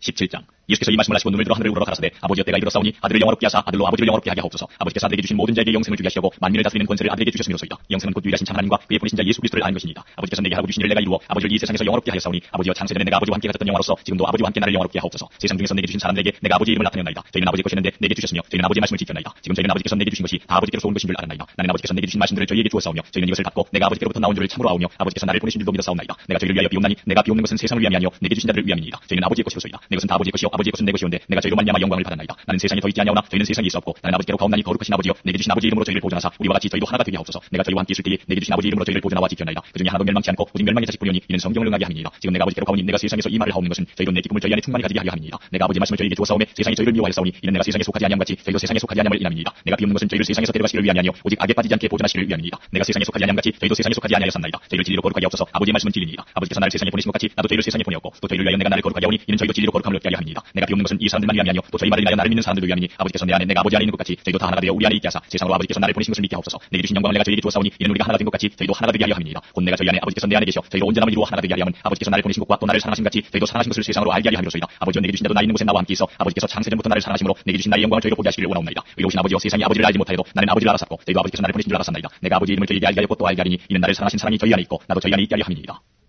17장. 예수께서 이 말씀을 하시고 눈을 들어 하늘을 우러러 가라사대 아버지여 때가 이르렀사오니 아들을 영화롭게 하사 아들로 아버지를 영화롭게 하게 하옵소서. 아버지께서 아들에게 주신 모든 자에게 영생을 주게 하시려고 만민을 다스리는 권세를 아들에게 주셨음이로소이다. 영생은 곧 유일하신 참 하나님과 그의 보내신 자 예수 그리스도를 아는 것이니이다. 아버지께서 내게 하고 주신 일을 내가 이루어 아버지를 이 세상에서 영화롭게 하였사오니 아버지여 창세 전에 내가 아버지와 함께 가졌던 영화로서 지금도 아버지와 함께 나를 영화롭게 하옵소서. 세상 중에서 내게 주신 사람들에게 내가 아버지의 이름을 나타내나이다. 저희는 아버지의 것이었는데 내게 주셨으며 저희는 아버지의 말씀을 지켰나이다. 지금 저희는 아버지께서 내게 주신 것이 다 아버지께로서 온 것인 줄 알았나이다. 나는 아버지께서 내게 주신 말씀들을 저희에게 주었사오며 저희는 이것을 받고 내가 아버지께로부터 나온 줄을 참으로 아오며 아버지께서 나를 보내신 줄도 믿었사옵나이다. 내가 저희를 위하여 비옵나니 내가 비옵는 것은 세상을 위함이 아니요 내게 주신 자들을 위함이니이다. 저희는 아버지의 것이로소이다. 내 것은 다 아버지의 것이요 아버지의 것은 내 것이온데 내가 저희로 말미암아 영광을 받았나이다. 나는 세상에 더 있지 아니하오나 저희는 세상에 있어 없고 나는 아버지께로 가옵나니 거룩하신 아버지여 내게 주신 아버지 이름으로 저희를 보존하사 우리와 같이 저희도 하나가 되게 하옵소서. 내가 저희와 함께 있을 때에 내게 주신 아버지 이름으로 저희를 보존하와 지켰나이다. 그중에 하나도 멸망치 않고 오직 멸망의 자식뿐이오니 이는 성경을 응하게 함이니이다. 지금 내가 아버지께로 가오니 내가 세상에서 이 말을 하옵는 것은 저희로 내 기쁨을 저희 안에 충만히 가지게 하려 함이니이다. 내가 아버지의 말씀을 저희에게 주었사오매 세상이 저희를 미워하였사오니 이는 내가 세상에 속하지 아니함 같이 저희도 세상에 속하지 아니함을 인함이니이다. 내가 비옵는 것은 저희를 세상에서 데려가시기를 위함이 아니요 오직 악에 빠지지 않게 보존하시기를 위함이니이다. 내가 세상에 속하지 아니함 같이 저희도 세상에 속하지 아니하였사옵나이다. 저희를 진리로 거룩하게 하옵소서. 아버지의 말씀은 진리니이다. 아버지께서 나를 세상에 보내신 것 같이 나도 저희를 세상에 보내었고 또 저희를 위하여 내가 나를 거룩하게 하오니 이는 저희도 진리로 거룩함을 얻게 하려 함이니이다. 내가 비옵는 것은 이 사람들만 위함이 아니요 또 저희 말을 인하여 나를 믿는 사람들도 위함이니 아버지께서 내 안에 내가 아버지 안에 있는 것 같이 저희도 다 하나가 되어 우리 안에 있게 하사 세상으로 아버지께서 나를 보내신 것을 믿게 하옵소서. 내게 주신 영광을 내가 저희에게 주었사오니 이는 우리가 하나가 된 것 같이 저희도 하나가 되게 하려 함이니이다. 곧 내가 저희 안에 아버지께서 내 안에 계셔 저희로 온전함을 이루어 하나가 되게 하려 함은 아버지께서 나를 보내신 것과 또 나를 사랑하신 같이 저희도 사랑하신 것을 세상으로 알게 하려 함이로소이다. 아버지여 내게 주신 자도 나 있는 곳에 나와 함께 있어 아버지께서 창세전부터 나를 사랑하심으로 내게 주신 나의 영광을 저희로 보게 하시기를 원하옵나이다. 의로우신 아버지여 세상이 아버지를 알지 못하여도 나는 아버지를 알았었고 저희도 아버지께서 나를 보내신 줄 알았사옵나이다. 내가 아버지의 이름을 저희에게 알게 하였고 또 알게 하리니 이는 나를 사랑하신 사랑이 저희 안에 있고 나도 저희 안에 있게 하려 함이니이다.